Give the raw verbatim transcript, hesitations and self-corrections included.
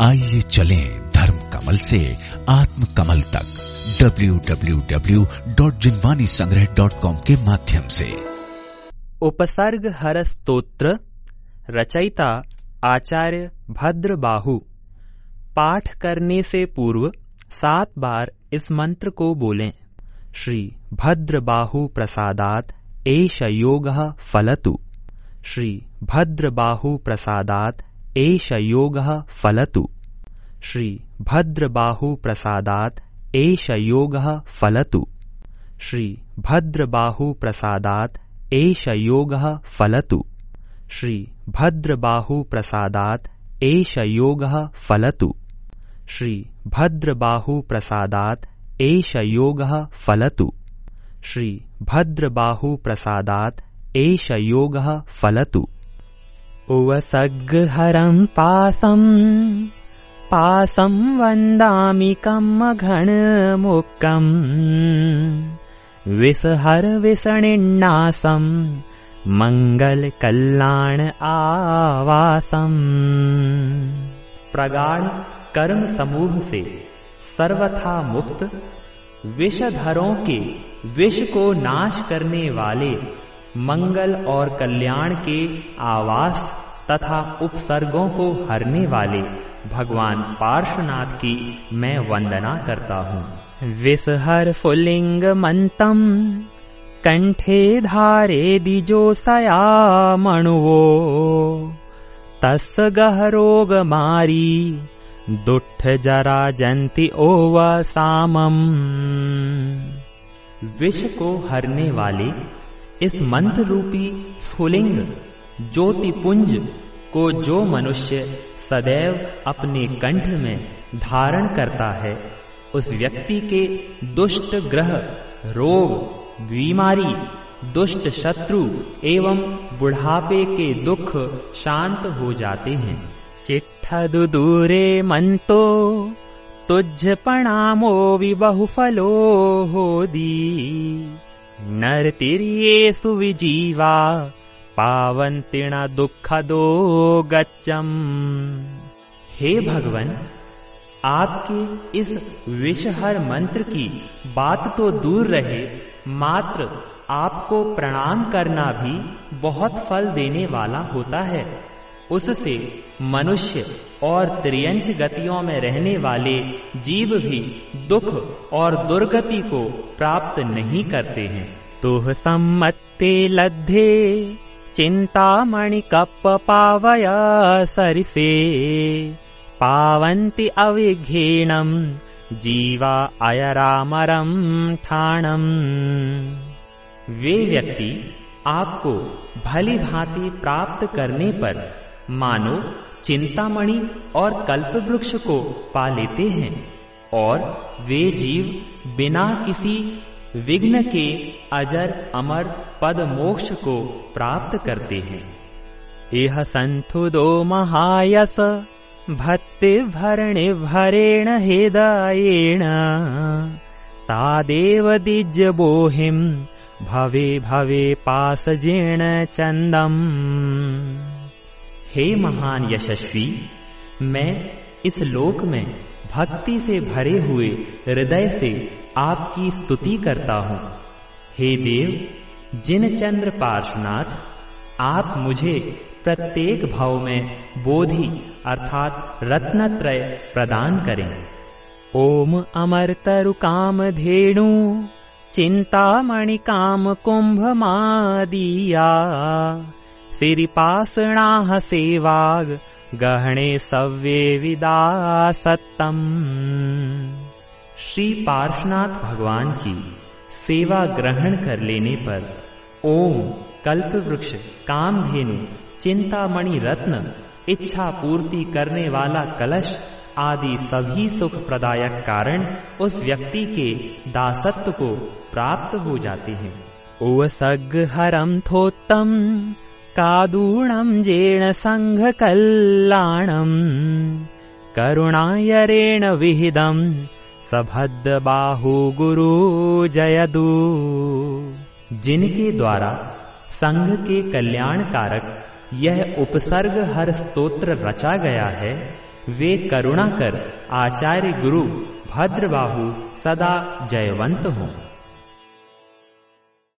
आइए चलें धर्म कमल से आत्म कमल तक W W W dot Jinvani Sangrah dot com के माध्यम से। उपसर्ग हर स्तोत्र, रचयिता आचार्य भद्रबाहु। पाठ करने से पूर्व सात बार इस मंत्र को बोलें। श्री भद्रबाहु प्रसादात एष योगः फलतु। श्री भद्रबाहु प्रसादात एष योगः फलतु। श्री भद्रबाहु प्रसादात एष योगः फलतु। श्री भद्रबाहु प्रसादात एष योगः फलतु। श्री भद्रबाहु प्रसादात एष योगः फलतु। श्री भद्रबाहु प्रसादात एष योगः फलतु। श्री भद्रबाहु प्रसादात एष योगः फलतु। उवसग्हरं पासं पासं वन्दामि कम्मघनमुक्कम् विषहर विषणिन्नासं मंगल कल्याण आवासम। प्रगाढ़ कर्म समूह से सर्वथा मुक्त, विषधरों के विष को नाश करने वाले, मंगल और कल्याण के आवास तथा उपसर्गों को हरने वाले भगवान पार्श्वनाथ की मैं वंदना करता हूँ। विषहर फुलिंग मंतम कंठे धारे दिजोसया मणुवो तस् गहरोग मारी दुष्ट जरा जंति ओवसामम। विष को हरने वाले इस मंत्र रूपी स्फुलिंग ज्योतिपुंज को जो मनुष्य सदैव अपने कंठ में धारण करता है, उस व्यक्ति के दुष्ट ग्रह, रोग, बीमारी, दुष्ट शत्रु एवं बुढ़ापे के दुख शांत हो जाते हैं। चिट्ठदु दूरे मंतो तुझ प्रणामो विबहुफलो होदी नरतिर्ये सुविजीवा पावंतिण दुखदो गच्चम। हे भगवन, आपके इस विषहर मंत्र की बात तो दूर रहे, मात्र आपको प्रणाम करना भी बहुत फल देने वाला होता है। उससे मनुष्य और त्रियंच गतियों में रहने वाले जीव भी दुख और दुर्गति को प्राप्त नहीं करते हैं। तुह सम्मत्ते लद्धे चिंतामणि कप्प पावय सरिसे पावन्ति अविघ्नेनम जीवा अयरामरम ठाणम। वे व्यक्ति आपको भली भांति प्राप्त करने पर मानो चिंतामणि और कल्पवृक्ष को पा लेते हैं, और वे जीव बिना किसी विघ्न के अजर अमर पद मोक्ष को प्राप्त करते हैं। इह संतुदो महायस भक्ति भरणे भरेण हृदयेण तादेव दिज बोहिम भवे भवे पासजेण चंदम। हे महान यशस्वी, मैं इस लोक में भक्ति से भरे हुए हृदय से आपकी स्तुति करता हूँ। हे देव जिन चंद्र पार्श्वनाथ, आप मुझे प्रत्येक भाव में बोधि अर्थात रत्नत्रय प्रदान करें। ओम अमरतरु काम धेनु चिंतामणि काम कुंभ मादिया सिरिपासणाः सेवाग गहणे सव्ये विदासत्तम। श्री पार्श्वनाथ भगवान की सेवा ग्रहण कर लेने पर ओम, कल्पवृक्ष, कामधेनु, चिंतामणि रत्न, इच्छा पूर्ति करने वाला कलश आदि सभी सुख प्रदायक कारण उस व्यक्ति के दासत्व को प्राप्त हो जाते हैं। उवसग्हरं थोत्तम कादूणं जेण संघ कल्याणम करुणायरेण विहिदम सभद्र बाहु गुरु जयदु। जिनके द्वारा संघ के कल्याण कारक यह उपसर्ग हर स्तोत्र रचा गया है, वे करुणा कर आचार्य गुरु भद्रबाहु सदा जयवंत हों।